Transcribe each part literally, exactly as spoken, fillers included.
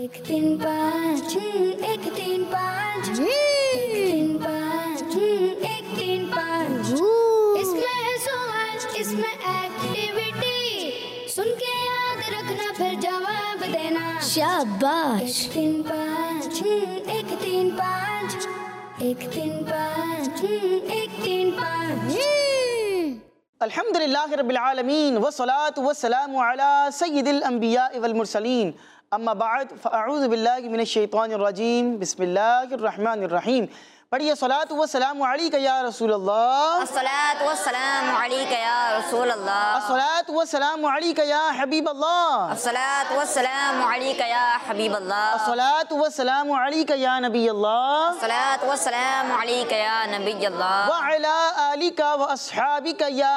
एक तीन पाँच एक तीन पाँच एक तीन पाँच एक तीन पाँच इसमें है सवाल इसमें एक्टिविटी सुन के याद रखना फिर जवाब देना शाबाश। एक तीन पाँच एक तीन पाँच एक तीन पाँच एक तीन पाँच। अल्हम्दुलिल्लाहि रब्बिल आलमीन वस्सलातु वस्सलामु अला सय्यिदिल अंबिया वल मुरसलीन अम्मा बाद फ़अऊज़ु बिल्लाहि मिनश शैतानिर रजीम बिस्मिल्लाहिर रहमानिर रहीम। पढ़िए सलातु वस्सलामु अलैका या रसूल अल्लाह। अस्सलातु वस्सलामु अलैका या रसूल अल्लाह। अस्सलातु वस्सलामु अलैका या हबीब अल्लाह। अस्सलातु वस्सलामु अलैका या हबीब अल्लाह। अस्सलातु वस्सलामु अलैका या नबी अल्लाह। अस्सलातु वस्सलामु अलैका या नबी अल्लाह। व अला आलिका व अस्हाबिका या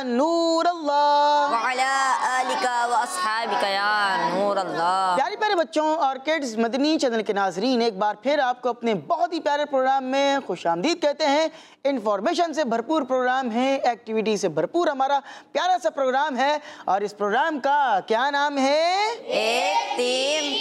नूर अल्लाह। व अला आलिका व अस्हाबिका या नूर अल्लाह। प्यारे प्यारे बच्चों और किड्स मदनी चैनल के नाजरीन, एक बार फिर आपको अपने बहुत ही प्यारे प्रोग्राम में खुशामदीद कहते हैं। इंफॉर्मेशन से भरपूर प्रोग्राम है, एक्टिविटी से भरपूर हमारा प्यारा सा प्रोग्राम है और इस प्रोग्राम का क्या नाम है? एक तीन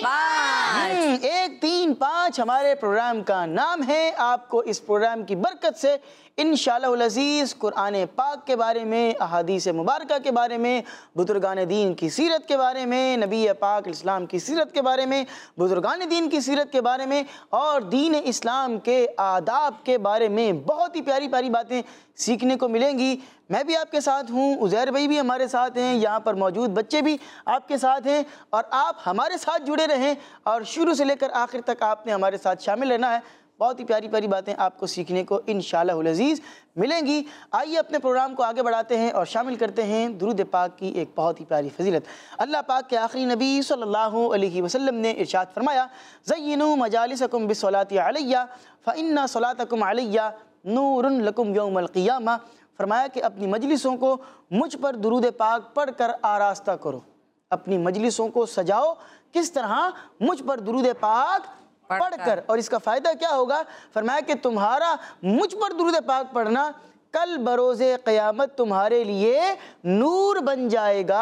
पाँच। एक तीन पाँच हमारे प्रोग्राम का नाम है। आपको इस प्रोग्राम की बरकत से इंशाअल्लाहुल अज़ीज़ कुरान पाक के बारे में, अहादीस मुबारका के बारे में, बुजुर्गान दीन की सीरत के बारे में, नबी पाक इस्लाम की सीरत के बारे में, बुजुर्गान दीन की सीरत के बारे में और दीन इस्लाम के आदाब के बारे में बहुत ही प्यारी प्यारी बातें सीखने को मिलेंगी। मैं भी आपके साथ हूँ, उज़ैर भाई भी हमारे साथ हैं, यहाँ पर मौजूद बच्चे भी आपके साथ हैं और आप हमारे साथ जुड़े रहें और शुरू से लेकर आखिर तक आपने हमारे साथ शामिल रहना है। बहुत ही प्यारी प्यारी बातें आपको सीखने को इंशाअल्लाहुल अज़ीज़ मिलेंगी। आइए अपने प्रोग्राम को आगे बढ़ाते हैं और शामिल करते हैं दुरूद पाक की एक बहुत ही प्यारी फजीलत। अल्लाह पाक के आखिरी नबी सल्लल्लाहु अलैहि वसल्लम ने इरशाद फरमाया, ज़य्यिनू मजालिसकुम बिस्सलाति अलैया फ़इन्ना सलातकुम अलैया नूरुन लकुम यौमल क़ियामा। फरमाया कि अपनी मजलिसों को मुझ पर दुरूद पाक पढ़ कर आरास्ता करो। अपनी मजलिसों को सजाओ किस तरह? मुझ पर दुरूद पाक पढ़कर। और इसका फ़ायदा क्या होगा? फरमाया कि तुम्हारा मुझ पर दुरूद पाक पढ़ना कल बरोज़े क़यामत तुम्हारे लिए नूर बन जाएगा।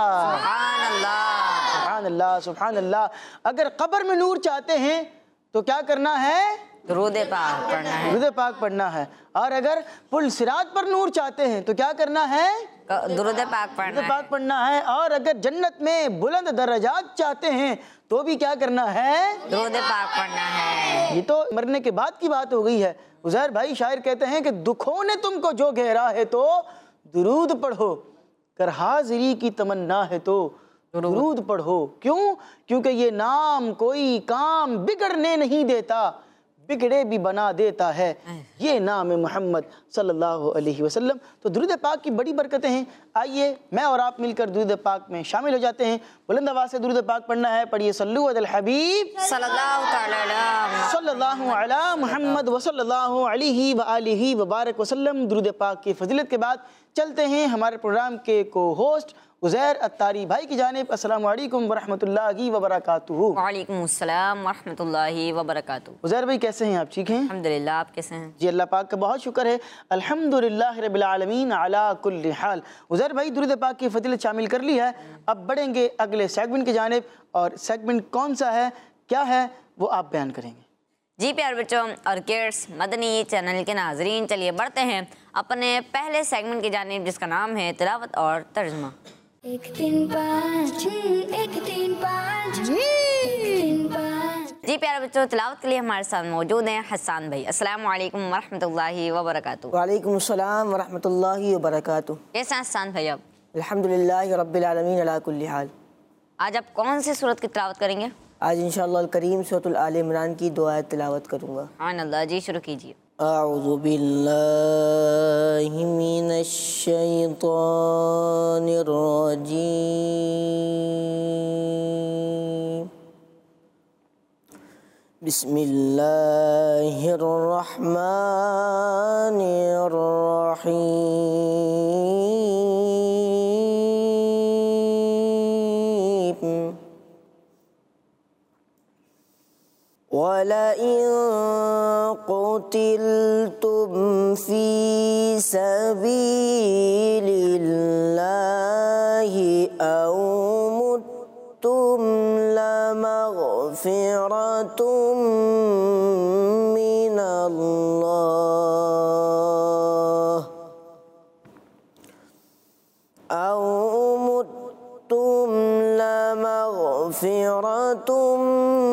सुभान अल्लाह, सुभान अल्लाह, सुभान अल्लाह। अगर कब्र में नूर चाहते हैं तो क्या करना है? दुरूद पाक पढ़ना है। दुरूद पाक पढ़ना है। और अगर पुल सिरात पर नूर चाहते हैं तो क्या करना है? दुरूद पाक पढ़ना दुरूद पाक पढ़ना है। और अगर जन्नत में बुलंद दर्जात चाहते हैं तो भी क्या करना है? दुरूद पाक पढ़ना है। ये तो मरने के बाद की बात हो गई है। उज़ैर भाई शायर कहते हैं कि दुखों ने तुमको जो घेरा है तो दुरूद पढ़ो, कर हाजिरी की तमन्ना है तो दुरूद पढ़ो। क्यों? क्योंकि ये नाम कोई काम बिगड़ने नहीं देता, बिगड़े भी बना देता है, ये नाम है मोहम्मद सल्लल्लाहु अलैहि वसल्लम। तो दुरूद पाक की बड़ी बरकतें हैं। आइए मैं और आप मिलकर दुरूद पाक में शामिल हो जाते हैं। बुलंद आवाज़ से दुरूद पाक पढ़ना है। पढ़िए सल्लु अलल हबीब सल्लल्लाहु तआला सल्लल्लाहु अला मुहम्मद व सल्लल्लाहु अलैहि व आलिहि व बारक वसल्लम। दुरूद पाक की फजीलत के बाद चलते हैं हमारे प्रोग्राम के को होस्ट उज़ैर अत्तारी भाई की जानिब। अस्सलामु अलैकुम व रहमतुल्लाहि व बरकातुहू। वालेकुम अस्सलाम व रहमतुल्लाहि व बरकातुहू। उज़ैर भाई कैसे हैं आप? ठीक हैं अल्हम्दुलिल्लाह, आप कैसे हैं? जी अल्लाह पाक का बहुत शुक्र है, अल्हम्दुलिल्लाह रब्बिल आलमीन अला कुल्ली हाल। उज़ैर भाई दुरूद पाक की फजीलत शामिल कर ली है, अब बढ़ेंगे अगले सेगमेंट की जानिब और सेगमेंट कौन सा है, क्या है, वो आप बयान करेंगे। जी प्यारे बच्चों और किड्स मदनी चैनल के नाजरीन, चलिए बढ़ते हैं अपने पहले सेगमेंट की जानिब जिसका नाम है तिलावत और तर्जुमा। एक तीन पाँच एक तीन पाँच एक तीन पाँच। जी प्यारे बच्चों, तिलावत के लिए हमारे साथ मौजूद हैं हसन भाई। अस्सलाम वालेकुम व रहमतुल्लाहि व बरकातुहू। वालेकुम अस्सलाम व रहमतुल्लाहि व बरकातुहू। कैसे हैं हसन भाई आप? अल्हम्दुलिल्लाहि रब्बिल आलमीन अला कुल्ली हाल। आज आप कौन सी सूरत की तिलावत करेंगे? आज इंशाअल्लाह करीम सूरतुल आल इमरान की दो आयत तिलावत करूँगा। सुभान अल्लाह। जी शुरू कीजिए। अऊज़ु बिल्लाहि मिनश शैतानिर रजीम। बिस्मिल्लाहिर रहमानिर रहीम। वलइन क़ुतिलतुम फ़ी सबीलिल्लाहि औ मुत्तुम लमग़ मग़फ़िरतुम मिनल्लाह औ मुत्तुम लमग़फ़िरतुम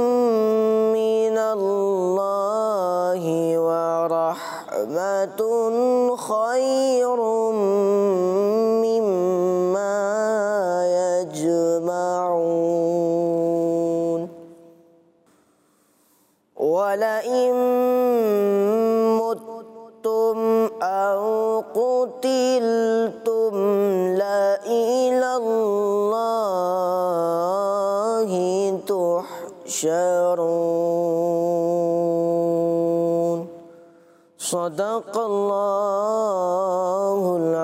मिनल्लाहि व रहमतुन ख़ैरुम मिम्मा यजमऊन वलइन मुत्तुम औ क़ुतिलतुम लइलल्लाहि तुहशरून सदक़ल्लाहुल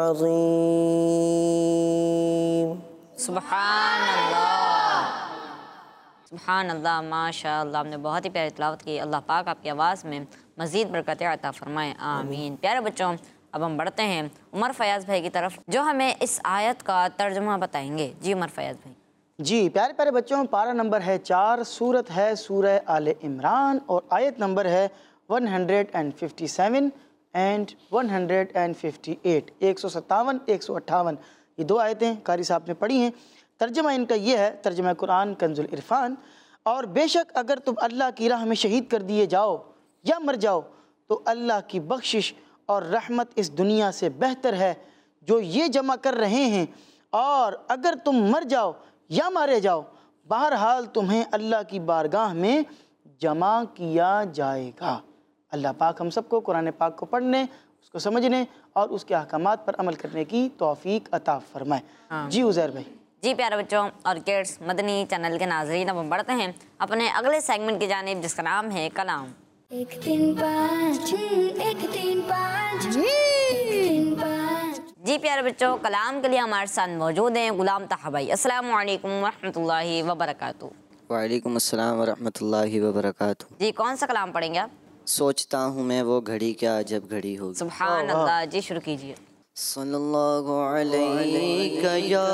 अज़ीम। सुभान अल्लाह, सुभान अल्लाह, माशाअल्लाह। आपने बहुत ही प्यारी तिलावत की। अल्लाह पाक आपकी आवाज़ में मज़ीद बरकतें अता फरमाएँ, आमीन। प्यारे बच्चों, अब हम बढ़ते हैं उमर फयाज़ भाई की तरफ, जो हमें इस आयत का तर्जुमा बताएंगे। जी उमर फयाज़ भाई। जी प्यारे प्यारे बच्चों, पारा नंबर है चार, सूरत है सूरह आले इमरान और आयत नंबर है एक सौ सत्तावन एंड एक सौ अट्ठावन। एक सौ सत्तावन एक सौ अट्ठावन ये दो आयतें कारी साहब ने पढ़ी हैं। तर्जमा इनका ये है, तर्जमा कुरान कंजुल इरफान। और बेशक अगर तुम अल्लाह की राह में शहीद कर दिए जाओ या मर जाओ तो अल्लाह की बख्शिश और रहमत इस दुनिया से बेहतर है जो ये जमा कर रहे हैं, और अगर तुम मर जाओ या मारे जाओ बहरहाल तुम्हें अल्लाह की बारगाह में जमा किया जाएगा। अल्लाह पाक हम सबको कुरान पाक को पढ़ने, उसको समझने और उसके अहकामात पर अमल करने की तौफीक अता फरमाए। जी उज़ैर भाई। जी प्यारे बच्चों और किड्स मदनी चैनल के नाज़रीन, अब हम बढ़ते हैं अपने अगले सेगमेंट की जानिब, जिसका नाम है कलाम। एक तीन पाँच एक तीन पाँच एक तीन पाँच। जी प्यारे बच्चों, कलाम के लिए हमारे साथ मौजूद हैं गुलाम ताहा भाई। अस्सलाम वालेकुम वरहमतुल्लाहि वबरकातुहू। वालेकुम अस्सलाम वरहमतुल्लाहि वबरकातुहू। जी कौन सा कलाम पढ़ेंगे आप? सोचता हूँ मैं वो घड़ी क्या अजब घड़ी होगी। सुभान अल्लाह। जी शुरू कीजिए। सल्लल्लाहु अलैका या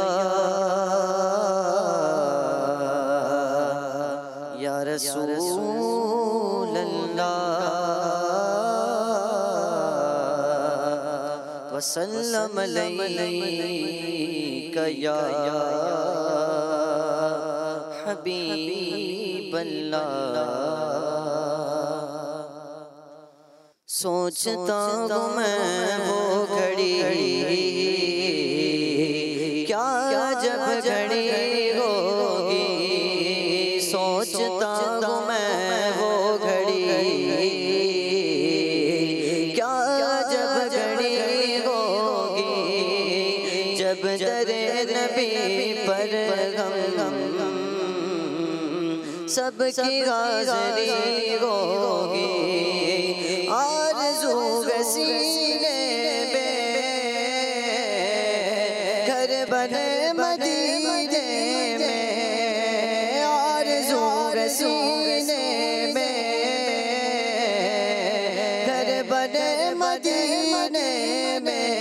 या रसूल अल्लाह वसल्लम अलैका या हबीब अल्लाह। सोचता हूँ मैं वो घड़ी क्या जब घड़ी होगी। सोचता हूँ मैं वो घड़ी क्या जब घड़ी होगी, जब दरे नबी पर गम सबकी हाज़िरी होगी। आरज़ू सीने में घर बने मदीने में, आरज़ू सीने में घर बने मदीने में।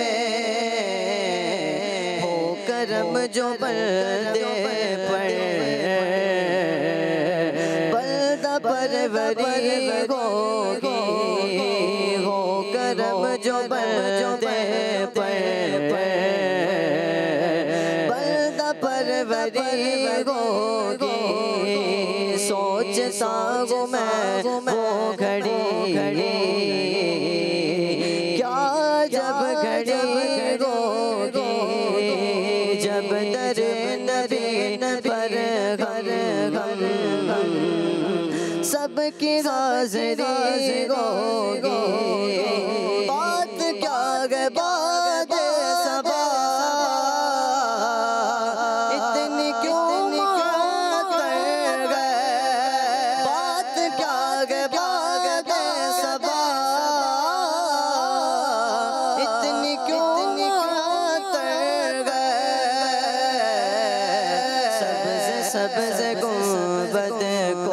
हो करम जो बल्दे पर बल्दा परवरी होगी। हो करम जो बल्दे पर बल्दा परवरी होगी। सोचता हूँ मैं वो घड़ी क्या जब घड़ी होगी, जब दर नबी पर घर सबकी हाज़िरी होगी। बात क्या है बात सबा इतनी क्यों मुअत्तर है। बात क्या है बात सबा इतनी क्यों मुअत्तर है। सब्ज़ सब्ज़ गुंबद को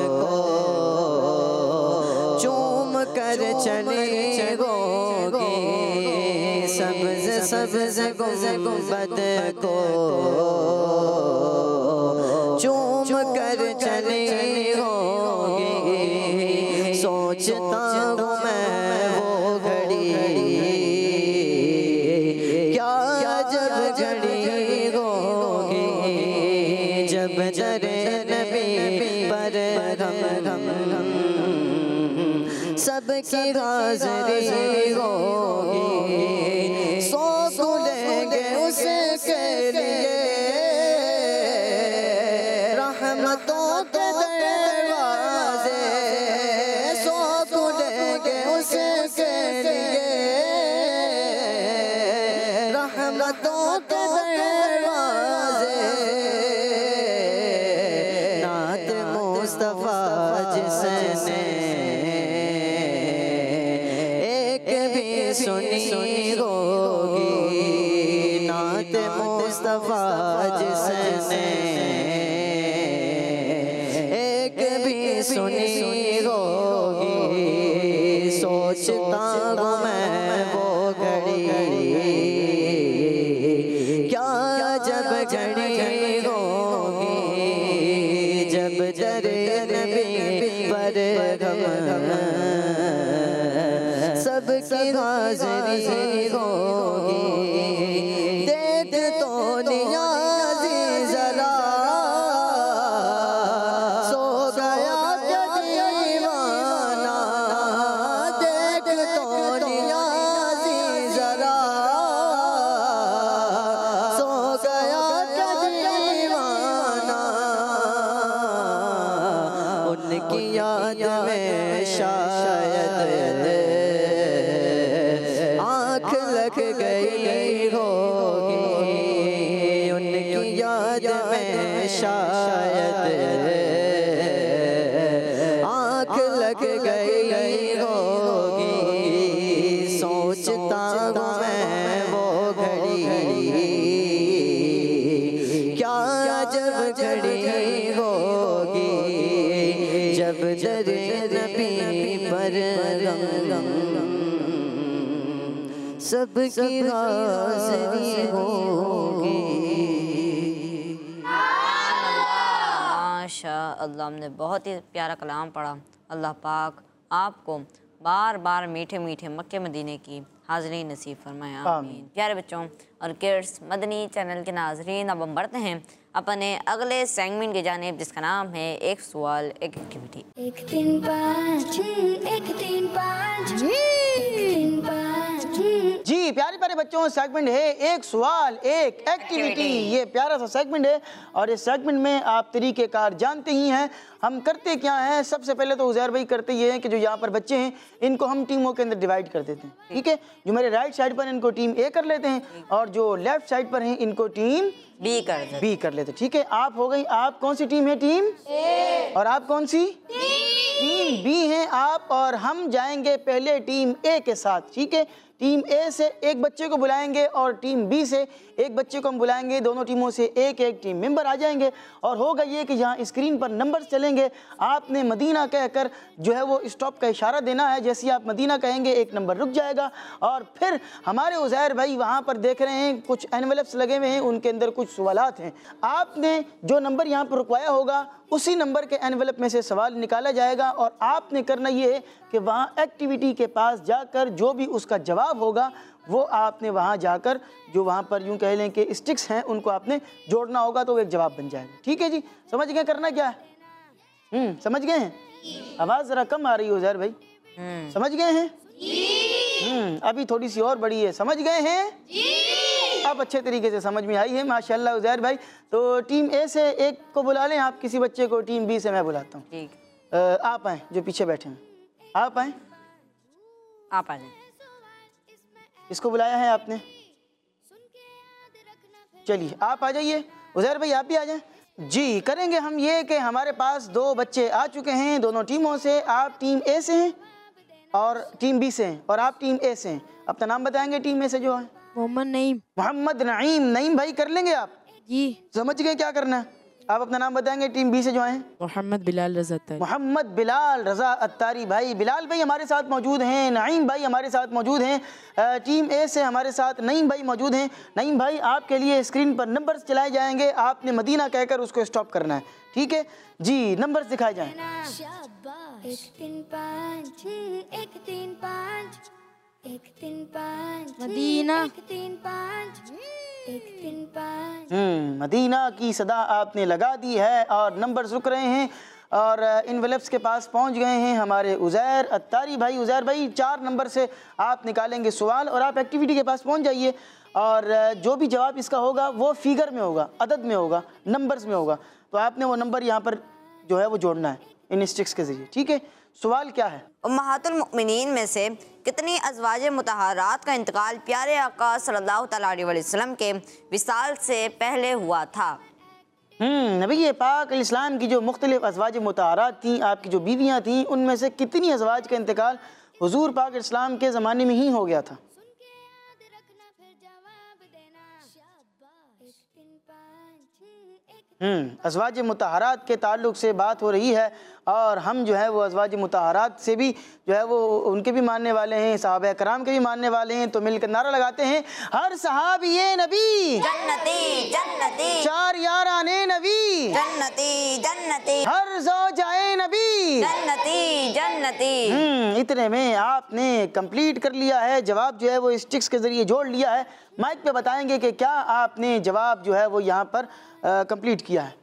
कर चले होगी। सब्ज़ सब्ज़ गुंबद को चूम कर चले पर गम गम गम सबकी हाज़िरी होगी, सौ खुलेंगे उसके लिए रहमतों के दरवाजे, सौ खुलेंगे उसके लिए रहमतों के दरवाजे। नात मुस्तफा जिसने एक भी सुनी होगी, नात मुस्तफा जिसने एक भी सुनी होगी, सोचता हूँ मैं वो घड़ी क्या जब घड़ी होगी, जब दरे नबी पर गम सबकी हाज़िरी होगी। देख तो नियाज़ी ज़रा सो गया क्या दीवाना, देख तो नियाज़ी ज़रा सो गया क्या दीवाना। उनकी याद में शायद आँख लग गई होगी, उनकी याद में शायद आँख लग गई होगी। सोचता हूँ मैं वो घड़ी क्या जब घड़ी होगी, जब दरे नबी पर गम गम सबकी हाज़िरी होगी। माशा अल्लाह, हमने बहुत ही प्यारा कलाम पढ़ा। अल्लाह पाक आपको बार बार मीठे मीठे मक्के मदीने की हाज़िरी नसीब फरमाए, आमीन। प्यारे बच्चों और किड्स मदनी चैनल के नाज़रीन, अब हम बढ़ते हैं अपने अगले सेगमेंट की जानिब, जिसका नाम है एक सवाल एक एक्टिविटी। एक तीन पाँच एक तीन पाँच एक तीन पाँच। जी प्यारे प्यारे बच्चों, सेगमेंट है एक सवाल एक एक्टिविटी। ये प्यारा सा सेगमेंट है और इस सेगमेंट में आप तरीक़ेकार जानते ही हैं। हम करते क्या हैं, सबसे पहले तो उज़ैर भाई करते ये हैं कि जो यहाँ पर बच्चे हैं इनको हम टीमों के अंदर डिवाइड कर देते हैं, ठीक है। जो मेरे राइट साइड पर इनको टीम ए कर लेते हैं और जो लेफ्ट साइड पर हैं इनको टीम बी कर देते बी कर लेते हैं, ठीक है। आप हो गई, आप कौन सी टीम है? टीम ए। और आप कौन सी? टीम बी हैं आप। और हम जाएंगे पहले टीम ए के साथ, ठीक है। टीम ए से एक बच्चे को बुलाएंगे और टीम बी से एक बच्चे को हम बुलाएंगे। दोनों टीमों से एक एक टीम मेंबर आ जाएंगे और होगा ये कि यहाँ स्क्रीन पर नंबर्स चलेंगे। आपने मदीना कहकर जो है वो स्टॉप का इशारा देना है। जैसे ही आप मदीना कहेंगे एक नंबर रुक जाएगा और फिर हमारे उज़ैर भाई वहाँ पर देख रहे हैं कुछ एनवेलप्स लगे हुए हैं, उनके अंदर कुछ सवालात हैं। आपने जो नंबर यहाँ पर रुकवाया होगा उसी नंबर के एनवेलप में से सवाल निकाला जाएगा और आपने करना ये है कि वहाँ एक्टिविटी के पास जाकर जो भी उसका जवाब होगा वो आपने वहाँ जाकर जो वहाँ पर यूँ कह लें कि स्टिक्स हैं उनको आपने जोड़ना होगा तो वो एक जवाब बन जाएगा, ठीक है जी। समझ गए करना क्या है? हम्म समझ गए हैं? आवाज़ ज़रा कम आ रही है उज़ैर भाई, समझ गए हैं? हम्म अभी थोड़ी सी और बड़ी है, समझ गए हैं? अब अच्छे तरीके से समझ में आई है, माशाल्लाह उज़ैर भाई। तो टीम ए से एक को बुला लें आप, किसी बच्चे को। टीम बी से मैं बुलाता हूँ, ठीक। आप आएँ, जो पीछे बैठे हैं आप आएँ। आप आ जाएं। इसको बुलाया है आपने, चलिए आप आ जाइए। उज़ैर भाई आप भी आ जाएं। जी करेंगे हम ये कि हमारे पास दो बच्चे आ चुके हैं दोनों टीमों से। आप टीम ए से हैं और टीम बी से हैं और आप टीम ए से हैं। अपना नाम बताएंगे टीम ए से जो है? मोहम्मद नईम। मोहम्मद नईम। नईम भाई कर लेंगे आप? जी। समझ गए क्या करना है? आप अपना नाम बताएंगे टीम बी से जो हैं? मोहम्मद बिलाल रज़ा अत्तारी। मोहम्मद बिलाल रज़ा अत्तारी भाई। बिलाल भाई हमारे साथ मौजूद हैं, नईम भाई हमारे साथ मौजूद हैं। टीम ए से हमारे साथ नईम भाई मौजूद हैं। नईम भाई आपके लिए स्क्रीन पर नंबर्स चलाए जाएंगे, आपने मदीना कहकर उसको स्टॉप करना है, ठीक है जी। नंबर्स दिखाए जाएं। एक तीन पाँच एक तीन पाँच एक तीन पाँच मदीना। एक तीन पाँच एक तीन पाँच। हम्म मदीना की सदा आपने लगा दी है और नंबर्स रुक रहे हैं और इनवेलप्स के पास पहुंच गए हैं हमारे उज़ैर अत्तारी भाई। उज़ैर भाई चार नंबर से आप निकालेंगे सवाल और आप एक्टिविटी के पास पहुंच जाइए और जो भी जवाब इसका होगा वो फिगर में होगा, अदद में होगा, नंबर्स में होगा। तो आपने वो नंबर यहाँ पर जो है वो जोड़ना है इन स्टिक्स के ज़रिए, ठीक है। सवाल क्या है? उम्महातुल मुमिनीन में से कितनी अज़वाज मुतहरात का इंतकाल प्यारे आका सल्लल्लाहु तआला अलैहि वसल्लम के विसाल से पहले हुआ था? हम्म नबी पाक इस्लाम की जो मुख्तलिफ अज़वाज मुतहरात थी, आपकी जो बीवियाँ थीं, उनमें से कितनी अज़वाज का इंतकाल हुजूर पाक इस्लाम के ज़माने में ही हो गया था? हम्म अज़वाज मुतहरात के ताल्लुक़ से बात हो रही है और हम जो है वो अज़वाज मुतहरात से भी जो है वो उनके भी मानने वाले हैं, सहाबा कराम के भी मानने वाले हैं। तो मिलकर नारा लगाते हैं, हर सहाबी नबी जन्नती जन्नती, चार याराने नबी जन्नती जन्नती, हर ज़ौजाए नबी जन्नती जन्नती। हम्म इतने में आपने कंप्लीट कर लिया है, जवाब जो है वो स्टिक्स के ज़रिए जोड़ लिया है। माइक पे बताएंगे कि क्या आपने जवाब जो है वो यहाँ पर कंप्लीट किया है।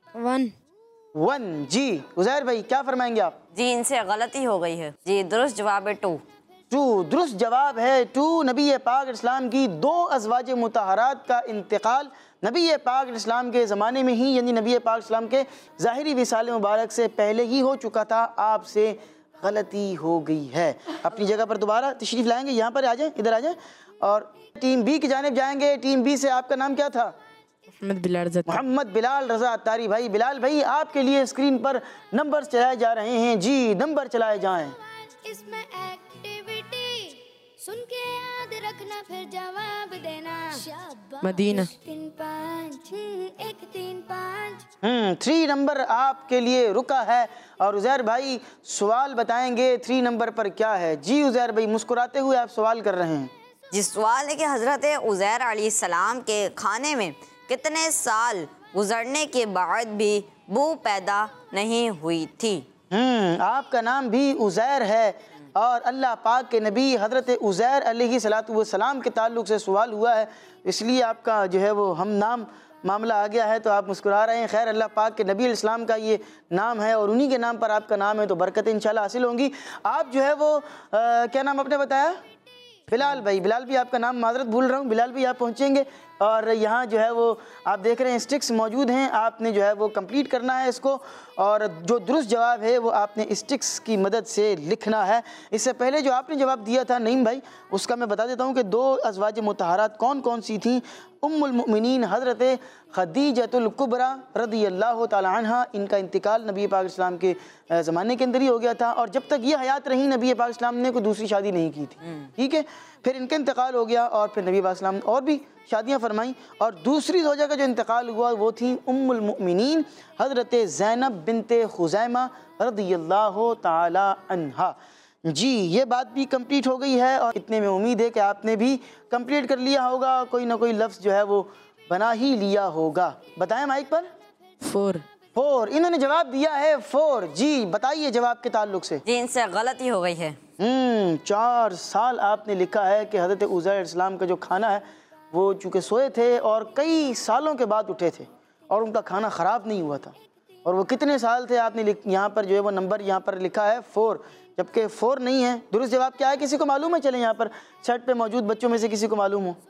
वन वन जी उज़ैर भाई क्या फरमाएंगे आप? जी इनसे गलती हो गई है जी, दुरुस्त जवाब है टू। टू दुरुस्त जवाब है टू। नबी पाक इस्लाम की दो अज़वाज मुतहरात का इंतकाल नबी पाक इस्लाम के ज़माने में ही, यानी नबी पाक इस्लाम के ज़ाहिरी विसाल मुबारक से पहले ही हो चुका था। आपसे गलती हो गई है। अपनी जगह पर दोबारा तशरीफ़ लाएंगे, यहाँ पर आ जाएं, इधर आ जाएं और टीम बी की जानिब जाएंगे। टीम बी से आपका नाम क्या था? मोहम्मद बिलाल रज़ा अत्तारी। मोहम्मद बिलाल रज़ा अत्तारी भाई। बिलाल भाई आपके लिए स्क्रीन पर नंबर चलाए जा रहे हैं। जी नंबर चलाए जाएं। इसमें एक्टिविटी सुन के याद रखना फिर जवाब देना। मदीना। तीन पाँच एक तीन पाँच। हम्म थ्री नंबर आपके लिए रुका है और उज़ैर भाई सवाल बताएंगे थ्री नंबर पर क्या है। जी उज़ैर भाई मुस्कुराते हुए आप सवाल कर रहे हैं। जिस सवाल है कि हज़रत उज़ैर अलैहिस्सलाम के खाने में कितने साल गुजरने के बाद भी बू पैदा नहीं हुई थी? हम्म आपका नाम भी उज़ैर है और अल्लाह पाक के नबी हज़रत उज़ैर अलैहिस्सलातु वस्सलाम के ताल्लुक़ से सवाल हुआ है, इसलिए आपका जो है वो हम नाम मामला आ गया है तो आप मुस्कुरा रहे हैं। खैर अल्लाह पाक के नबी अलैहिस्सलाम का ये नाम है और उन्हीं के नाम पर आपका नाम है तो बरकतें इंशाल्लाह हासिल होंगी। आप जो है वो आ, क्या नाम आपने बताया? बिलाल भाई। बिलाल भी आपका नाम माजरत भूल रहा हूँ। बिलाल भी आप पहुँचेंगे और यहाँ जो है वो आप देख रहे हैं स्टिक्स मौजूद हैं, आपने जो है वो कंप्लीट करना है इसको और जो दुरुस्त जवाब है वो आपने स्टिक्स की मदद से लिखना है। इससे पहले जो आपने जवाब दिया था नईम भाई, उसका मैं बता देता हूँ कि दो अज़वाज मुतहरात कौन कौन सी थी। उम्मुल मुमिनीन हज़रत खदीजतुल कुबरा रज़ियल्लाहु ताला अन्हा, इनका इंतकाल नबी पाक इस्लाम के ज़माने के अंदर ही हो गया था और जब तक ये हयात रही नबी पाक इस्लाम ने कोई दूसरी शादी नहीं की थी, ठीक है। फिर इनका इंतकाल हो गया और फिर नबी पाक इस्लाम ने और भी शादियाँ फरमाई और दूसरी ज़ौजा का जो इंतकाल हुआ वो थी उम्मुल मुमिनीन हज़रत ज़ैनब बिनते खुज़ैमा रज़ियल्लाहु ताला अन्हा। जी ये बात भी कंप्लीट हो गई है और इतने में उम्मीद है कि आपने भी कंप्लीट कर लिया होगा, कोई ना कोई लफ्ज़ जो है वो बना ही लिया होगा। बताएं माइक पर। फोर फोर इन्होंने जवाब दिया है फोर। जी बताइए जवाब के ताल्लुक से। जी इनसे गलती हो गई है। हम्म चार साल आपने लिखा है कि हज़रत उज़ैर इस्लाम का जो खाना है वो चूँकि सोए थे और कई सालों के बाद उठे थे और उनका खाना ख़राब नहीं हुआ था और वो कितने साल थे आपने यहाँ पर जो है वो नंबर यहाँ पर लिखा है फोर, जबकि फोर नहीं है। दुरुस्त जवाब क्या है किसी को मालूम है? चलें यहाँ पर सेट पे मौजूद बच्चों में से किसी को मालूम हो?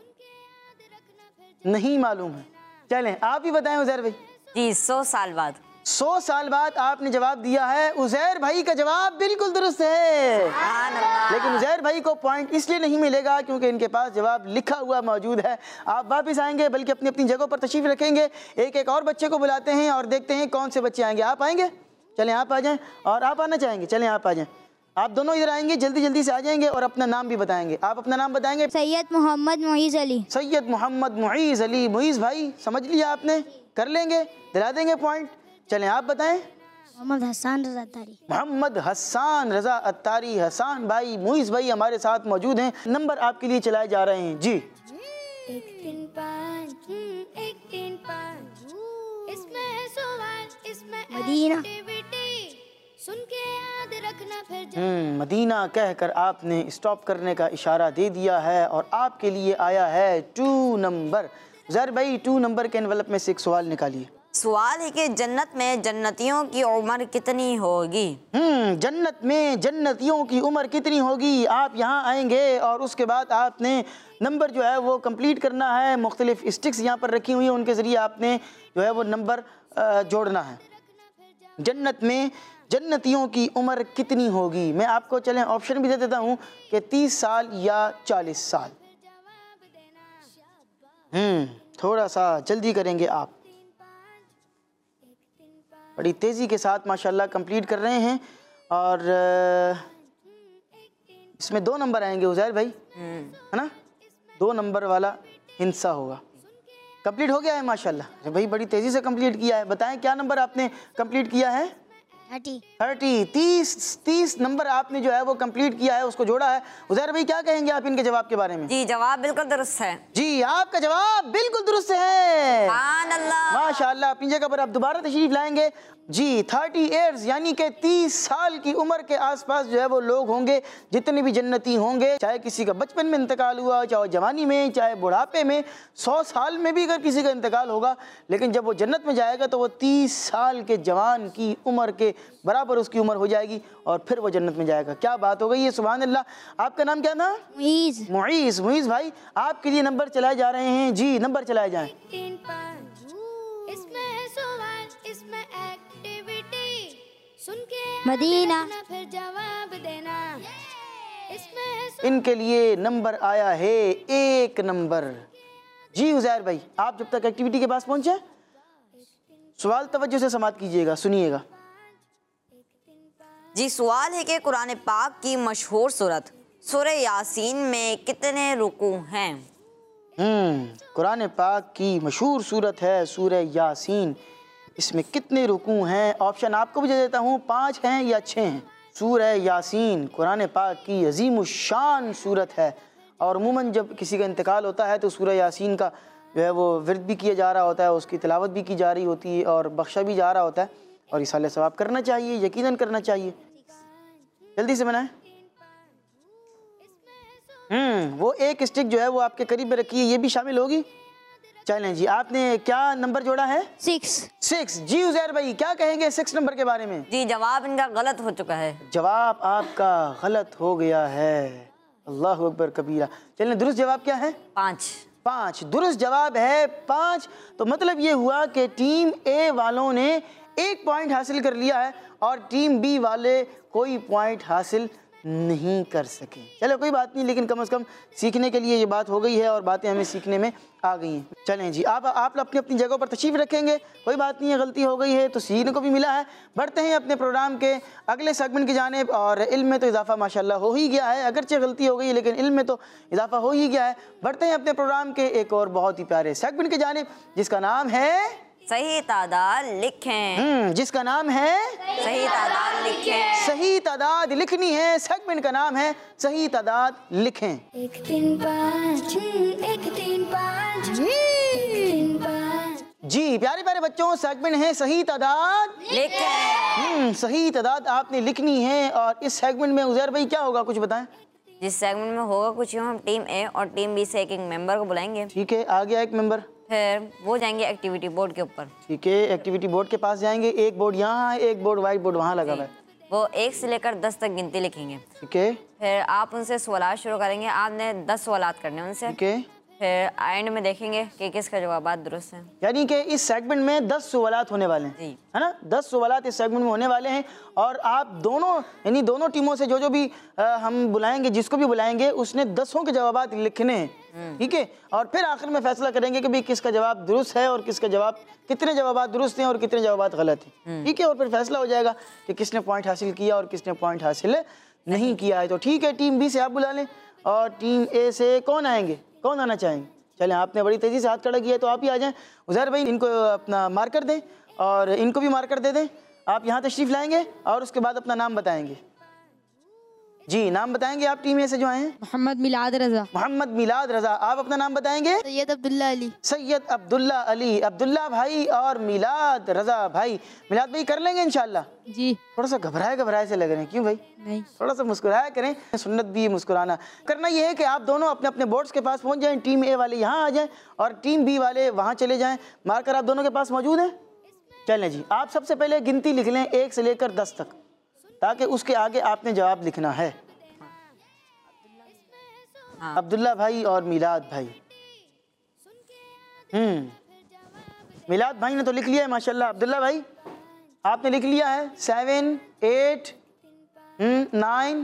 नहीं मालूम है, चलें आप ही बताएं उज़ैर भाई। जी सौ साल बाद। सौ साल बाद आपने जवाब दिया है। उज़ैर भाई का जवाब बिल्कुल दुरुस्त है, लेकिन उज़ैर भाई को पॉइंट इसलिए नहीं मिलेगा क्योंकि इनके पास जवाब लिखा हुआ मौजूद है। आप वापस आएंगे बल्कि अपनी अपनी जगहों पर तशरीफ़ रखेंगे। एक एक और बच्चे को बुलाते हैं और देखते हैं कौन से बच्चे आएंगे। आप आएंगे? चलें आप आ जाएं। और आप आना चाहेंगे? चलें आप आ जाएं। आप दोनों इधर आएंगे, जल्दी जल्दी से आ जाएंगे और अपना नाम भी बताएंगे। आप अपना नाम बताएंगे? सैयद मोहम्मद मुईज़ अली। सैयद मोहम्मद मुईज़ अली। मुईज़ भाई समझ लिया आपने, कर लेंगे, दिला देंगे पॉइंट। चलें आप बताएं। मोहम्मद हसन रज़ा अत्तारी। मोहम्मद हसन रज़ा अत्तारी। हसन भाई, मुईज़ भाई हमारे साथ मौजूद हैं। नंबर आपके लिए चलाए जा रहे हैं। जी एक तीन पाँच एक तीन पाँच। इसमें है सवाल, इसमें एक्टिविटी सुन के याद रखना फिर। हम्म मदीना कहकर आपने स्टॉप करने का इशारा दे दिया है और आपके लिए आया है टू नंबर। ज़र भाई टू नंबर के एनवलप में से एक सवाल निकालिए। सवाल है कि जन्नत में जन्नतियों की उम्र कितनी होगी। हम्म जन्नत में जन्नतियों की उम्र कितनी होगी। आप यहाँ आएंगे और उसके बाद आपने नंबर जो है वो कंप्लीट करना है। मुख्तलिफ स्टिक्स यहाँ पर रखी हुई हैं, उनके ज़रिए आपने जो है वो नंबर जोड़ना है। जन्नत में जन्नतियों की उम्र कितनी होगी। मैं आपको चलें ऑप्शन भी दे देता हूँ कि तीस साल या चालीस साल। हम्म थोड़ा सा जल्दी करेंगे आप, बड़ी तेज़ी के साथ माशाल्लाह कंप्लीट कर रहे हैं। और इसमें दो नंबर आएंगे उज़ैर भाई, है ना, दो नंबर वाला हिस्सा होगा। कंप्लीट हो गया है माशाल्लाह। अरे भाई बड़ी तेज़ी से कंप्लीट किया है। बताएं क्या नंबर आपने कंप्लीट किया है। थर्टी थर्टी तीस तीस नंबर आपने जो है वो कंप्लीट किया है, उसको जोड़ा है। उज़ैर भाई क्या कहेंगे आप इनके जवाब के बारे में। जी जवाब बिल्कुल दुरुस्त है। जी आपका जवाब बिल्कुल दुरुस्त है। सुभान अल्लाह। माशाल्लाह। अपनी जगह पर आप दोबारा तशरीफ लाएंगे। जी थर्टी ईयर्स यानी कि तीस साल की उम्र के आसपास जो है वो लोग होंगे जितने भी जन्नती होंगे। चाहे किसी का बचपन में इंतकाल हुआ, चाहे जवानी में, चाहे बुढ़ापे में, सौ साल में भी अगर किसी का इंतकाल होगा, लेकिन जब वो जन्नत में जाएगा तो वो तीस साल के जवान की उम्र के बराबर उसकी उम्र हो जाएगी और फिर वो जन्नत में जाएगा। क्या बात हो गई है, सुभान अल्लाह। आपका नाम क्या था। मुईज मुईज। मुईज भाई आपके लिए नंबर चलाए जा रहे हैं। जी नंबर चलाए जाएं। तीन पाँच इसमें है सवाल, इसमें एक्टिविटी सुन के मदीना फिर जवाब देना। इसमें है इनके लिए नंबर आया है एक नंबर। जी उज़ैर भाई आप जब तक एक्टिविटी के पास पहुंचे सवाल तवज्जो से समाअत कीजिएगा, सुनिएगा। जी सवाल है कि कुरान पाक की मशहूर सूरत सूरह यासीन में कितने रुकू हैं। हम्म कुरान पाक की मशहूर सूरत है सूरह यासीन, इसमें कितने रुकू हैं। ऑप्शन आपको भी दे देता हूँ, पाँच हैं या छः हैं। सूरह यासीन कुरान पाक की अजीम शान सूरत है और अमूमन जब किसी का इंतकाल होता है तो सूरह यासीन का जो है वो विर्द भी किया जा रहा होता है, उसकी तिलावत भी की जा रही होती है और बख्शा भी जा रहा होता है और इसाले सवाब करना चाहिए, यकीनन करना चाहिए। जल्दी से बनाएं। हम्म वो एक स्टिक जो है वो आपके करीब में रखी है, ये भी शामिल होगी। चलें जी आपने क्या नंबर जोड़ा है। Six six. जी उज़ैर भाई क्या कहेंगे सिक्स नंबर के बारे में। जी जवाब इनका गलत हो चुका है। जवाब आपका गलत हो गया है। अल्लाह अकबर कबीरा। चलें दुरुस्त जवाब क्या है। पाँच। पाँच दुरुस्त जवाब है पाँच। तो मतलब ये हुआ कि टीम ए वालों ने एक पॉइंट हासिल कर लिया है और टीम बी वाले कोई पॉइंट हासिल नहीं कर सके। चलो कोई बात नहीं, लेकिन कम से कम सीखने के लिए ये बात हो गई है और बातें हमें सीखने में आ गई हैं। चलें जी आप आप अपनी अपनी जगहों पर तशरीफ़ रखेंगे, कोई बात नहीं है, गलती हो गई है तो सीखने को भी मिला है। बढ़ते हैं अपने प्रोग्राम के अगले सेगमेंट की जानिब और इल्म में तो इजाफा माशाल्लाह हो ही गया है, अगरचे गलती हो गई है लेकिन इल्म में तो इजाफा हो ही गया है। बढ़ते हैं अपने प्रोग्राम के एक और बहुत ही प्यारे सेगमेंट की जानिब जिसका नाम है सही तादाद लिखें। हम्म जिसका नाम है सही तादाद लिखें। सही तादाद लिखनी है। सेगमेंट का नाम है सही तादाद लिखें। एक तीन पाँच एक तीन पाँच एक तीन पाँच। जी प्यारे प्यारे बच्चों सेगमेंट है सही तादाद लिखें। हम्म सही तादाद आपने लिखनी है और इस सेगमेंट में उज़ैर भाई क्या होगा कुछ बताएं। जिस सेगमेंट में होगा कुछ यूँ, हम टीम ए और टीम बी से एक एक मेंबर को बुलाएंगे, ठीक है आ गया एक मेंबर, फिर वो जाएंगे एक्टिविटी बोर्ड के ऊपर। ठीक है एक्टिविटी बोर्ड के पास जाएंगे, एक बोर्ड यहाँ है, एक बोर्ड वाइट बोर्ड वहाँ लगा हुआ है, वो एक से लेकर दस तक गिनती लिखेंगे। ठीक है फिर आप उनसे सवालात शुरू करेंगे, आपने दस सवालात करने उनसे। ठीक है फिर एंड में देखेंगे कि किसका जवाब दुरुस्त है। यानी कि इस सेगमेंट में दस सवालात होने वाले हैं, जी। है ना, दस सवालात इस सेगमेंट में होने वाले हैं और आप दोनों यानी दोनों टीमों से जो जो भी आ, हम बुलाएंगे, जिसको भी बुलाएंगे उसने दसों के जवाब लिखने हैं, ठीक है, और फिर आखिर में फैसला करेंगे कि भाई किसका जवाब दुरुस्त है और किसका जवाब, कितने जवाब दुरुस्त हैं और कितने जवाब गलत हैं, ठीक है, और फिर फैसला हो जाएगा कि किसने पॉइंट हासिल किया और किसने पॉइंट हासिल नहीं किया है। तो ठीक है, टीम बी से आप बुला लें और टीम ए से कौन आएंगे, कौन आना चाहेंगे? चलें, आपने बड़ी तेज़ी से हाथ खड़ा किया है तो आप ही आ जाएं। उज़ैर भाई इनको अपना मार्कर दें और इनको भी मार्कर दे दें। आप यहाँ तशरीफ़ लाएंगे और उसके बाद अपना नाम बताएंगे। जी नाम बताएंगे आप टीम ए से जो आए हैं। मोहम्मद मिलाद रजा। मोहम्मद मिलाद रजा। आप अपना नाम बताएंगे। सैयद अब्दुल्ला अली। सैयद अब्दुल्ला अली। अब्दुल्ला भाई और मिलाद रजा भाई। मिलाद भाई कर लेंगे इंशाल्लाह। जी। थोड़ा सा घबराए घबराए से लग रहे हैं, क्यों भाई? नहीं, थोड़ा सा मुस्कुराया करें, सुन्नत भी है मुस्कुराना। करना ये है कि आप दोनों अपने अपने बोर्ड्स के पास पहुंच जाएं, टीम ए वाले यहाँ आ जाएं और टीम बी वाले वहाँ चले जाएं। मार्कर आप दोनों के पास मौजूद है? चलें जी, आप सबसे पहले गिनती लिख लें एक से लेकर दस तक, ताकि उसके आगे आपने जवाब लिखना है। हाँ। अब्दुल्ला भाई और मिलाद भाई। हम्म मिलाद भाई ने तो लिख लिया है माशाल्लाह। अब्दुल्ला भाई आपने लिख लिया है सेवन, एट, नाइन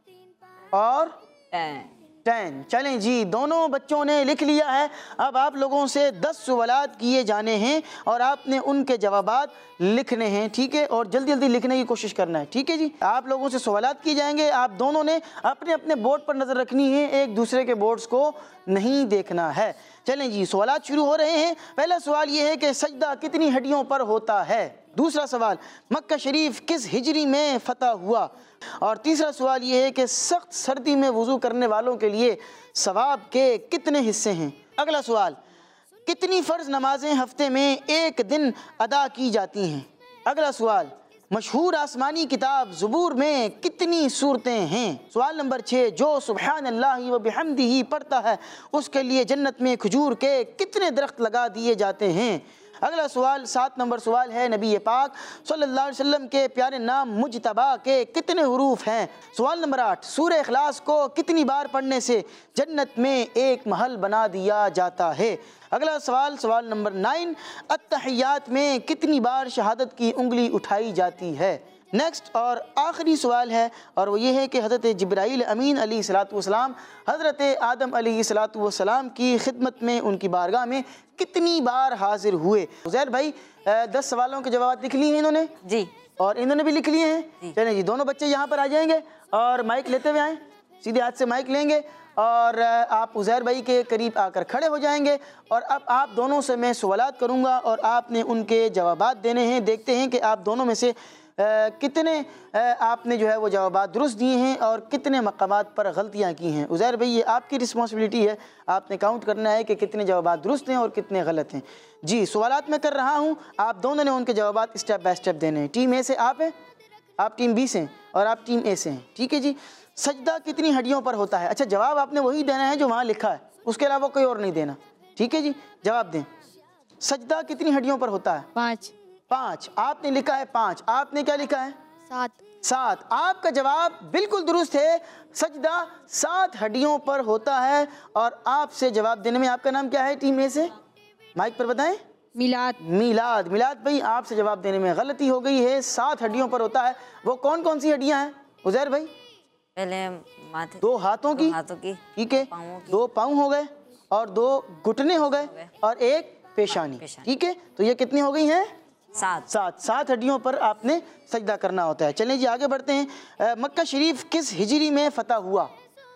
और टेन। टेन। चलें जी, दोनों बच्चों ने लिख लिया है। अब आप लोगों से दस सवालात किए जाने हैं और आपने उनके जवाबात लिखने हैं, ठीक है, और जल्दी जल्दी लिखने की कोशिश करना है, ठीक है जी। आप लोगों से सवालात किए जाएंगे, आप दोनों ने अपने अपने बोर्ड पर नज़र रखनी है, एक दूसरे के बोर्ड्स को नहीं देखना है। चलें जी, सवालात शुरू हो रहे हैं। पहला सवाल ये है कि सजदा कितनी हड्डियों पर होता है। दूसरा सवाल, मक्का शरीफ किस हिजरी में फतह हुआ। और तीसरा सवाल ये है कि सख्त सर्दी में वज़ू करने वालों के लिए सवाब के कितने हिस्से हैं। अगला सवाल, कितनी फ़र्ज नमाजें हफ्ते में एक दिन अदा की जाती हैं। अगला सवाल, मशहूर आसमानी किताब ज़बूर में कितनी सूरतें हैं। सवाल नंबर छः, जो सुब्हान अल्लाह व बिहम्दिही पढ़ता है उसके लिए जन्नत में खजूर के कितने दरख्त लगा दिए जाते हैं। अगला सवाल, सात नंबर सवाल है, नबी पाक सल्लल्लाहु अलैहि वसल्लम के प्यारे नाम मुजतबा के कितने हुरूफ हैं। सवाल नंबर आठ, सूरह इखलास को कितनी बार पढ़ने से जन्नत में एक महल बना दिया जाता है। अगला सवाल, सवाल नंबर नाइन, अत्तहियात में कितनी बार शहादत की उंगली उठाई जाती है। नेक्स्ट और आखिरी सवाल है, और वो ये है कि हज़रत जिब्राईल अमीन अलैहिस्सलातु वस्सलाम हज़रत आदम अलैहिस्सलातु वस्सलाम की खिदमत में उनकी बारगाह में कितनी बार हाजिर हुए। उज़ैर भाई दस सवालों के जवाब लिख लिए हैं इन्होंने जी, और इन्होंने भी लिख लिए हैं। चलें जी, दोनों बच्चे यहाँ पर आ जाएंगे और माइक लेते हुए आएँ, सीधे हाथ से माइक लेंगे और आप उज़ैर भाई के करीब आकर खड़े हो जाएंगे। और अब आप दोनों से मैं सवालात करूँगा और आपने उनके जवाबात देने हैं। देखते हैं कि आप दोनों में से आ, कितने आ, आपने जो है वो जवाबात दुरुस्त दिए हैं और कितने मकामात पर गलतियाँ की हैं। उज़ैर भाई, ये आपकी रिस्पॉन्सिबिलिटी है, आपने काउंट करना है कि कितने जवाबात दुरुस्त हैं और कितने गलत हैं। जी, सवालात मैं कर रहा हूँ, आप दोनों ने उनके जवाबात स्टेप बाय स्टेप देने हैं। टीम ए से आप हैं, आप टीम बी से हैं और आप टीम ए से हैं, ठीक है जी। सजदा कितनी हड्डियों पर होता है। अच्छा, जवाब आपने वही देना है जो वहाँ लिखा है, उसके अलावा कोई और नहीं देना, ठीक है जी। जवाब दें, सजदा कितनी हड्डियों पर होता है। पाँच। पाँच। आपने लिखा है पाँच, आपने क्या लिखा है। सात। सात। आपका जवाब बिल्कुल दुरुस्त है, सजदा सात हड्डियों पर होता है। और आपसे जवाब देने में, आपका नाम क्या है टीम ए से, माइक पर बताएं। मिलाद। मिलाद। मिलाद भाई, आपसे जवाब देने में गलती हो गई है, सात हड्डियों पर होता है। वो कौन कौन सी हड्डियां हैं उज़ैर भाई। पहले माथे, दो हाथों की, हाथों की, ठीक है, पाँवों की। दो पाँव हो गए और दो घुटने हो गए और एक पेशानी, पेशानी। ठीक है। तो ये कितनी हो गई हैं, सात। सात। सात हड्डियों पर आपने सजदा करना होता है। चलें जी, आगे बढ़ते हैं। अ, मक्का शरीफ किस हिजरी में फतह हुआ।